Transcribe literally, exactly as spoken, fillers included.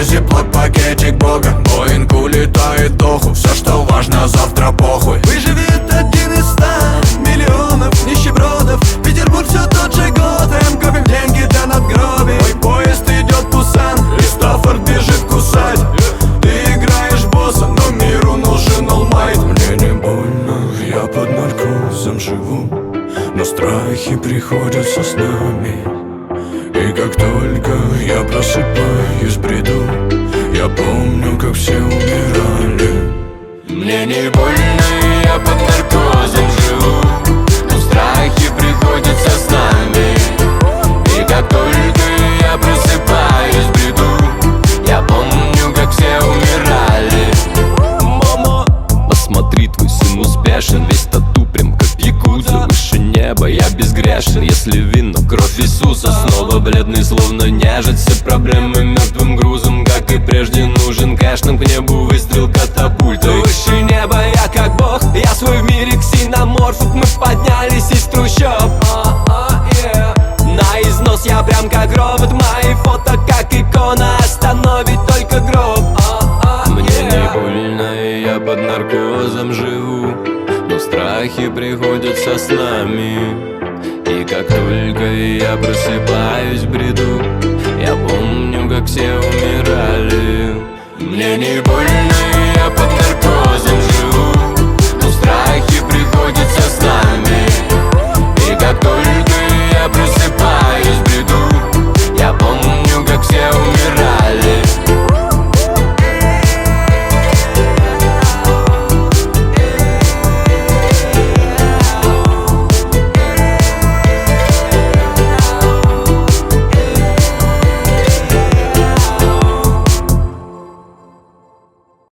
зиплок пакетик бога. Боинг улетает доху, все что важно завтра похуй. Выживет один из ста миллионов нищебродов. Петербург все тот же Готэм, копим деньги для надгробий. Мой поезд идет в Пусан, и Стаффорд бежит кусать. Ты играешь босса, но миру нужен олмайт. Мне не больно, я под наркозом живу, но страхи приходят со снами. И как только я просыпаюсь в бреду, я помню, как все умирали. Мне не больно, я под наркозом живу, но страхи приходят со снами. И как только я просыпаюсь в бреду, я помню, как все умирали. Мама, посмотри, твой сын успешен, весь тату прям как якудза. Выше неба я безгрешен, если вино кровь Иисуса. Снова бледный, словно нежить, все проблемы мертвым грузом. Как и прежде нужен кэш, нам к небу выстрел катапультой. Выше неба я как бог, я свой в мире ксеноморфов. Мы поднялись из трущоб, а, а, yeah. На износ я прям как робот, мои фото как икона, остановить только гроб, а, а, yeah. Мне не больно, и я под наркозом живу, но страхи приходят со снами. И как только я просыпаюсь в бреду, я помню, как все умирали. Мне не больно, я под наркозом живу, но страхи приходят со снами. И как только я просыпаюсь